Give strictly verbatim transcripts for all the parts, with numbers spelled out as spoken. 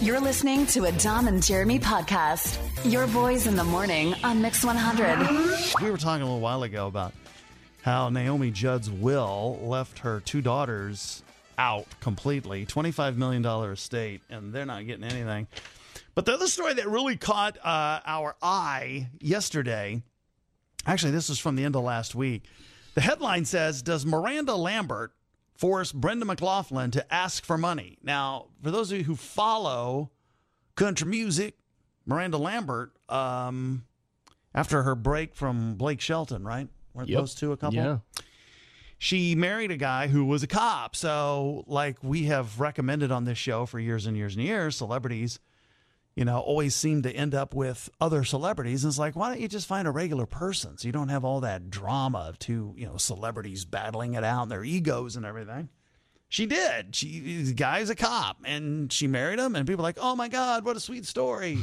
You're listening to a Dom and Jeremy podcast. Your boys in the morning on Mix one hundred. We were talking a little while ago about how Naomi Judd's will left her two daughters out completely, twenty-five million dollars estate, and they're not getting anything. But the other story that really caught uh, our eye yesterday, actually this was from the end of last week, the headline says, does Miranda Lambert force Brenda McLaughlin to ask for money? Now, for those of you who follow country music, Miranda Lambert, um, after her break from Blake Shelton, right? Weren't Yep. those two a couple? Yeah. She married a guy who was a cop. So, like we have recommended on this show for years and years and years, celebrities, you know, always seem to end up with other celebrities. And it's like, why don't you just find a regular person so you don't have all that drama of two, you know, celebrities battling it out and their egos and everything? She did. She, the guy's a cop, and she married him, and people are like, oh my God, what a sweet story.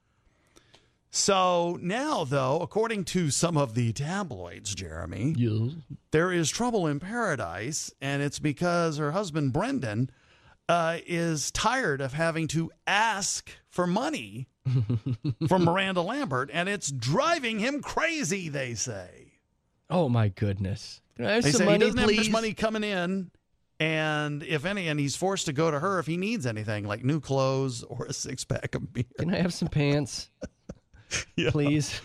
So now, though, according to some of the tabloids, Jeremy, Yes. there is trouble in paradise, and it's because her husband, Brendan, uh, is tired of having to ask for money from Miranda Lambert, and it's driving him crazy, they say. Oh, my goodness. Can I have They some say money, he doesn't please? have much money coming in, and if any, and he's forced to go to her if he needs anything, like new clothes or a six-pack of beer. Can I have some pants, Yeah. please?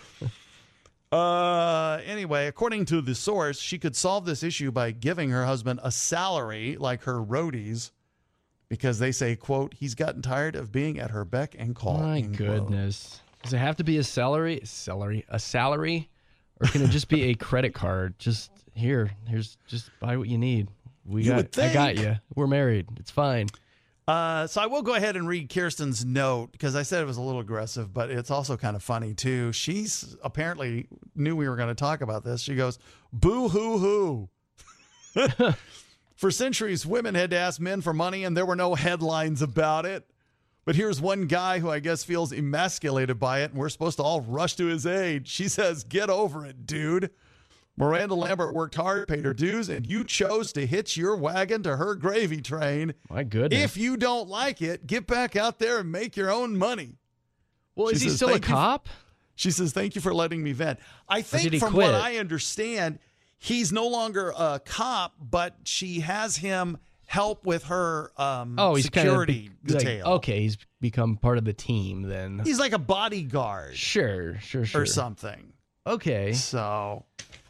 Uh, anyway, according to the source, she could solve this issue by giving her husband a salary like her roadies, because they say, quote, he's gotten tired of being at her beck and call. My end quote. goodness. Does it have to be a salary? Salary? A salary? Or can it just be a credit card? Just here, here's just buy what you need. We You got would I got think. you. We're married. It's fine. Uh, so I will go ahead and read Kirsten's note, because I said it was a little aggressive, but it's also kind of funny too. She's apparently knew we were going to talk about this. She goes, boo hoo hoo. For centuries, women had to ask men for money, and there were no headlines about it. But here's one guy who I guess feels emasculated by it, and we're supposed to all rush to his aid. She says, get over it, dude. Miranda Lambert worked hard, paid her dues, and you chose to hitch your wagon to her gravy train. My goodness. If you don't like it, get back out there and make your own money. well, she is he says, still a "Thank you." cop? She says, thank you for letting me vent. I think did he from quit? what I understand, he's no longer a cop, but she has him help with her um, Oh, he's security kind of be, like, detail. okay, he's become part of the team then. He's like a bodyguard Sure, sure, sure. or something. Okay. So,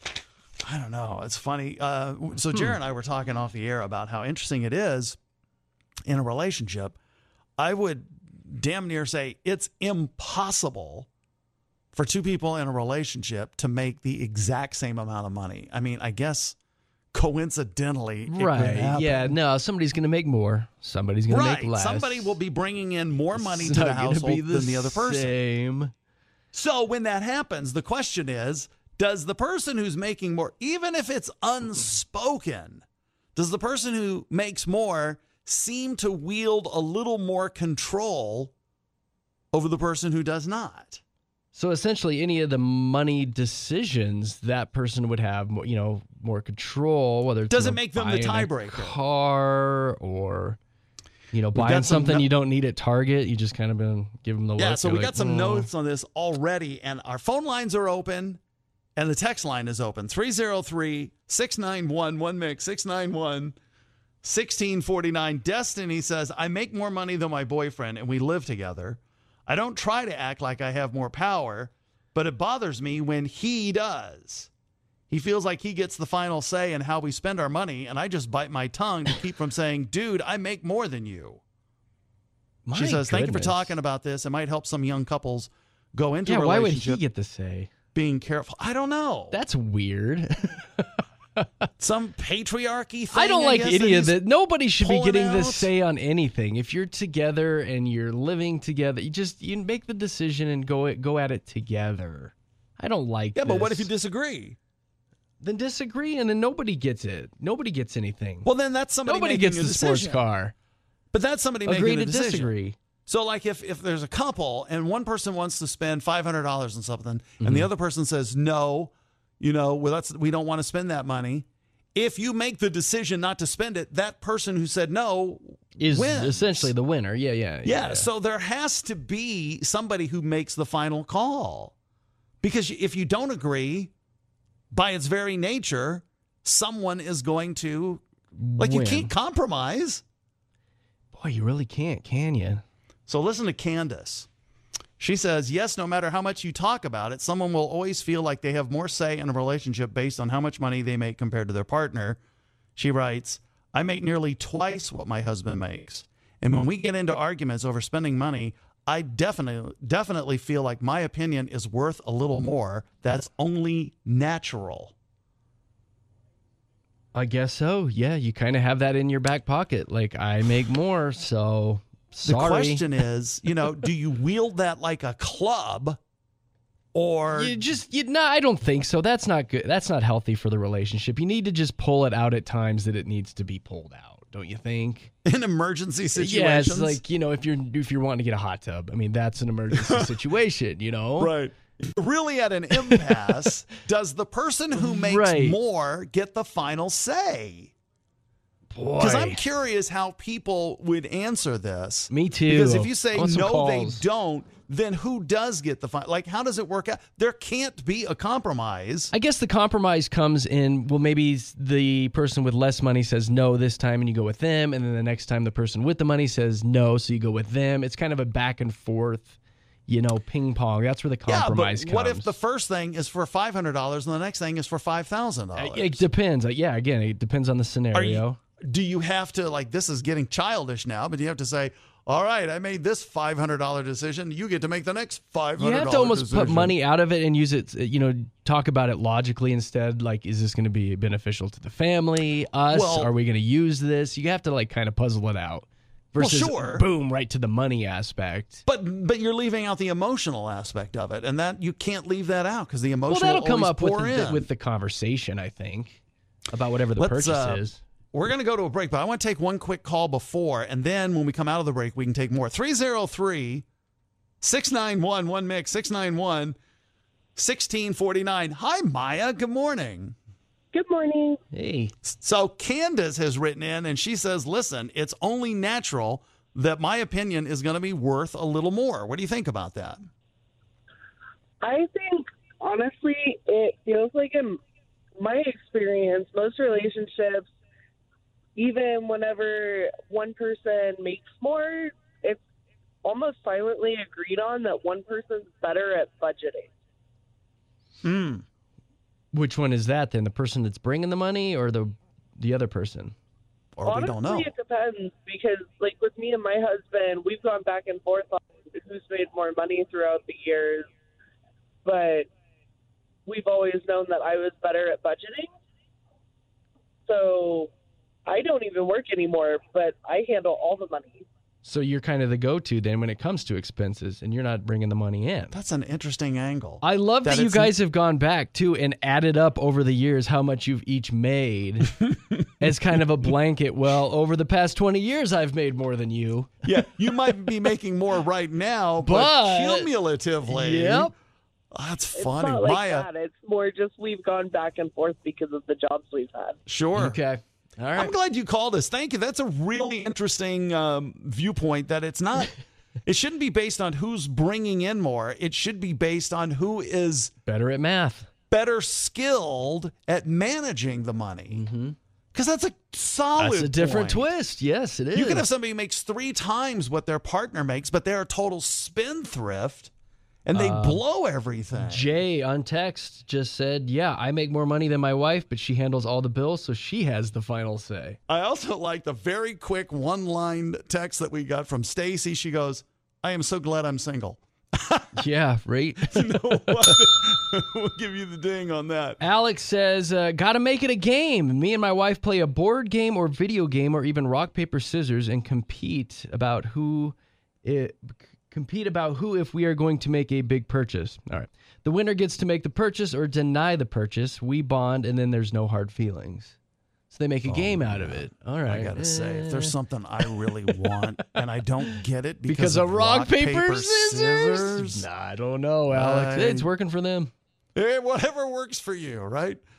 I don't know. It's funny. Uh, so, Jared and I were talking off the air about how interesting it is in a relationship. I would damn near say it's impossible for two people in a relationship to make the exact same amount of money. I mean, I guess coincidentally, it could Right. happen. Yeah. No, somebody's going to make more. Somebody's going Right. to make less. Somebody will be bringing in more money It's to not the gonna household be than the other person. Same. So when that happens, the question is, does the person who's making more, even if it's unspoken, does the person who makes more seem to wield a little more control over the person who does not? So essentially, any of the money decisions that person would have, mo- you know, more control. Whether it's Does you it know, make them the buying a tiebreaker? car or you know We've got buying some something no- you don't need at Target. You just kind of been give them the Yeah, look. so You're we like, got some "Oh." notes on this already, and our phone lines are open, and the text line is open. three oh three, six nine one, one mix, six nine one, one six four nine. Destiny says, I make more money than my boyfriend, and we live together. I don't try to act like I have more power, but it bothers me when he does. He feels like he gets the final say in how we spend our money, and I just bite my tongue to keep from saying, dude, I make more than you. My She says, thank you for goodness. talking about this. It might help some young couples go into Yeah, a why would relationship he get the say? being careful. I don't know. That's weird. Some patriarchy thing. I don't like guess, any of he's that. Nobody should be pulling getting the out. say on anything. If you're together and you're living together, you just you make the decision and go go at it together. I don't like. Yeah, but what if you this. disagree? Then disagree, and then nobody gets it. Nobody gets anything. Well, then that's somebody Nobody making gets a the sports decision. car. But that's somebody Agree making a to decision. disagree. So, like, if, if there's a couple and one person wants to spend five hundred dollars on something, and the other person says, no, you know, well, that's, we don't want to spend that money, if you make the decision not to spend it, that person who said no Is wins. essentially the winner. Yeah, yeah, Yeah, yeah. so there has to be somebody who makes the final call. Because if you don't agree, by its very nature, someone is going to, like, you Win. can't compromise. Boy, you really can't, can you? So listen to Candace. She says, yes, no matter how much you talk about it, someone will always feel like they have more say in a relationship based on how much money they make compared to their partner. She writes, I make nearly twice what my husband makes. And when we get into arguments over spending money, I definitely definitely feel like my opinion is worth a little more. That's only natural. I guess so. Yeah, you kind of have that in your back pocket. Like, I make more, so The sorry. question is, you know, do you wield that like a club, or You just, you, no, I don't think so. That's not good. That's not healthy for the relationship. You need to just pull it out at times that it needs to be pulled out, don't you think? in emergency situations? Yeah, it's like, you know, if you're if you're wanting to get a hot tub, I mean, that's an emergency situation, you know? right. Really at an impasse, does the person who makes Right. more get the final say? Boy. Because I'm curious how people would answer this. Me too. Because if you say I want some no, they calls. don't, then who does get the final? Like, how does it work out? There can't be a compromise. I guess the compromise comes in, well, maybe the person with less money says no this time and you go with them. And then the next time the person with the money says no, so you go with them. It's kind of a back and forth, you know, ping pong. That's where the Yeah, compromise but what comes. if the first thing is for five hundred dollars and the next thing is for five thousand dollars? It depends. Like, yeah, again, it depends on the Are scenario. you, do you have to, like, this is getting childish now, but you have to say, all right, I made this five hundred dollars decision. You get to make the next five hundred dollars You have to almost decision. put money out of it and use it, you know, talk about it logically instead. Like, is this going to be beneficial to the family, us? Well- Are we going to use this? You have to, like, kind of puzzle it out. Well, Versus, sure. boom, right to the money aspect. But but you're leaving out the emotional aspect of it, and that you can't leave that out because the Well, emotion that'll will come always up with pour the, in. with the conversation, I think, about whatever the Let's, purchase uh, is. We're going to go to a break, but I want to take one quick call before, and then when we come out of the break, we can take more. three oh three, six nine one, one mix, six nine one, one six four nine. Hi, Maya. Good morning. Good morning. Hey, So Candace has written in, and she says, listen, it's only natural that my opinion is going to be worth a little more. What do you think about that? I think, honestly, it feels like in my experience, most relationships, even whenever one person makes more, it's almost silently agreed on that one person's better at budgeting. Hmm. which one is that then? The person that's bringing the money or the the other person? Or Honestly, we don't know. it depends because, like, with me and my husband, we've gone back and forth on who's made more money throughout the years, but we've always known that I was better at budgeting. So I don't even work anymore, but I handle all the money. So you're kind of the go-to then when it comes to expenses, and you're not bringing the money in. That's an interesting angle. I love that, That you it's- guys have gone back too and added up over the years how much you've each made as kind of a blanket. Well, over the past twenty years, I've made more than you. Yeah, you might be making more right now, but, But- cumulatively. Yep. That's It's funny. not like Maya, that. It's more just we've gone back and forth because of the jobs we've had. sure. Okay. All right. I'm glad you called us. Thank you. That's a really interesting um, viewpoint that it's not, it shouldn't be based on who's bringing in more. It should be based on who is Better at math. better skilled at managing the money. Because that's a solid That's a different point. twist. Yes, it is. You can have somebody who makes three times what their partner makes, but they're a total spendthrift and they Uh, blow everything. Jay on text just said, yeah, I make more money than my wife, but she handles all the bills, so she has the final say. I also like the very quick one-line text that we got from Stacy. She goes, I am so glad I'm single. Yeah, right? You know what? We'll give you the ding on that. Alex says, uh, gotta make it a game. Me and my wife play a board game or video game or even rock, paper, scissors and compete about who it, compete about who if we are going to make a big purchase. All right. The winner gets to make the purchase or deny the purchase. We bond and then there's no hard feelings. So they make a game out of it. All right. I gotta say, if there's Eh. something I really want and I don't get it because, because of rock, paper, scissors? scissors, Nah, I don't know, Alex. I- It's working for them. eh, whatever works for you, right?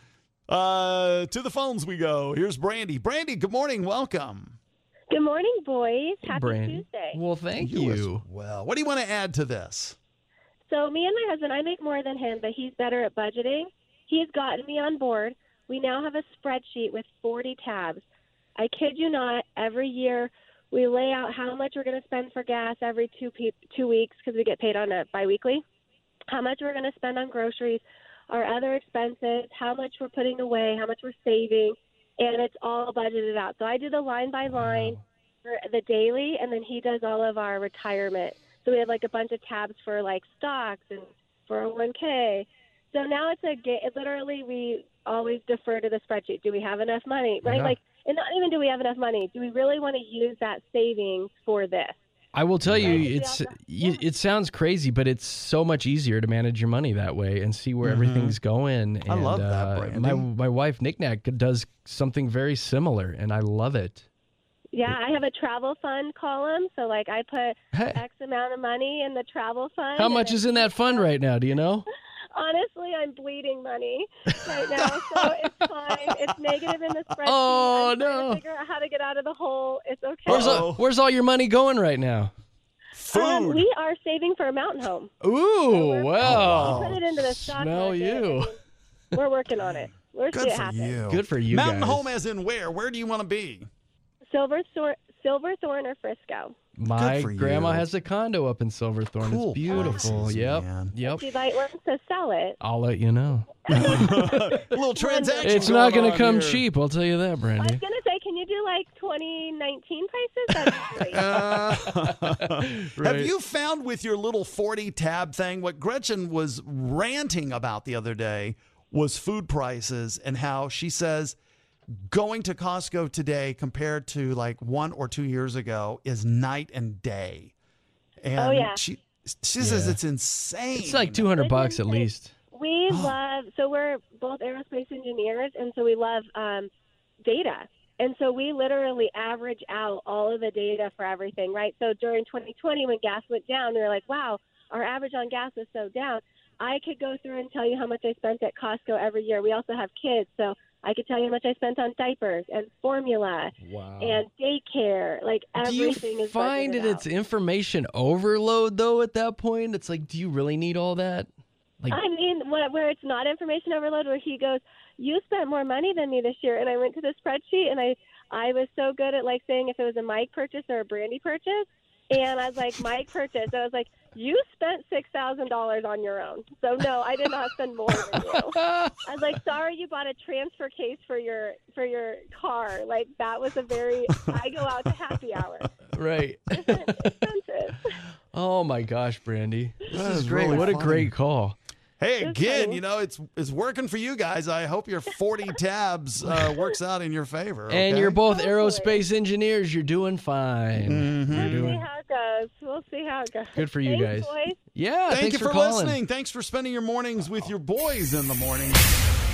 Uh, to the phones we go. Here's Brandy. Brandy, good morning. Welcome. Good morning, boys. Happy Brandy. Tuesday. Well, thank You as you. well. What do you want to add to this? So me and my husband, I make more than him, but he's better at budgeting. He's gotten me on board. We now have a spreadsheet with forty tabs. I kid you not, every year we lay out how much we're going to spend for gas every two pe- two weeks because we get paid on a biweekly, how much we're going to spend on groceries, our other expenses, how much we're putting away, how much we're saving, and it's all budgeted out. So I do the line by line for the daily, and then he does all of our retirement. So we have like a bunch of tabs for like stocks and four oh one k. So now it's a ga- it literally we always defer to the spreadsheet. Do we have enough money? Right? Yeah. Like, and not even do we have enough money. Do we really want to use that savings for this? I will tell you, Right. it's Yeah. you, it sounds crazy, but it's so much easier to manage your money that way and see where everything's going. And, I love that, uh, Brandy. My my wife Nick Nack does something very similar, and I love it. Yeah, I have a travel fund column. So like I put Hey, X amount of money in the travel fund. how and much then- is in that fund right now? Do you know? Honestly, I'm bleeding money right now, so it's fine. It's negative in the spreadsheet. Oh, I'm trying no. to figure out how to get out of the hole. It's okay. Where's Uh-oh. all, where's all your money going right now? Food. Um, we are saving for a mountain home. Ooh, we're- well, We put it into the stock smell market. you. I mean, we're working on it. We'll see Good it for happen. you. Good for you Mountain guys. home as in where? Where do you want to be? Silverthorne, Silverthorne or Frisco. My for grandma you. has a condo up in Silverthorne. Cool It's beautiful. places, Yep, man. yep. She might want to sell it. I'll let you know. A little transaction. It's not going going to come on here. cheap. I'll tell you that, I was Brandy. going to say, can you do like twenty nineteen prices? That'd be great. Have you found with your little forty tab thing what Gretchen was ranting about the other day was food prices and how she says going to Costco today compared to like one or two years ago is night and day. And Oh, yeah. she she says Yeah. it's insane. It's like two hundred bucks at Listen, least. We love, so we're both aerospace engineers, and so we love um, data. And so we literally average out all of the data for everything, right? So during twenty twenty, when gas went down, we were like, wow, our average on gas is so down. I could go through and tell you how much I spent at Costco every year. We also have kids, so I could tell you how much I spent on diapers and formula Wow. and daycare. Like Do you everything is find it budgeted it's out. information overload though at that point? It's like, do you really need all that? Like, I mean, where, where it's not information overload, where he goes, you spent more money than me this year. And I went to the spreadsheet, and I, I was so good at, like, saying if it was a Mike purchase or a Brandy purchase. And I was like, Mike purchase. And I was like, you spent six thousand dollars on your own. So, no, I did not spend more than you. I was like, sorry you bought a transfer case for your for your car. Like, that was a very, I go out to happy hour. right. It's expensive. Oh my gosh, Brandy. This That is is great. really What a funny. great call. Hey, It's again, funny. you know, it's it's working for you guys. I hope your forty tabs uh, works out in your favor. And okay? you're both Hopefully. aerospace engineers. You're doing fine. Mhm. You're We'll see doing how it goes. We'll see how it goes. good for you Thanks, guys. boys. Yeah, Thank thanks you for, calling. listening. Thanks for spending your mornings with your boys in the morning.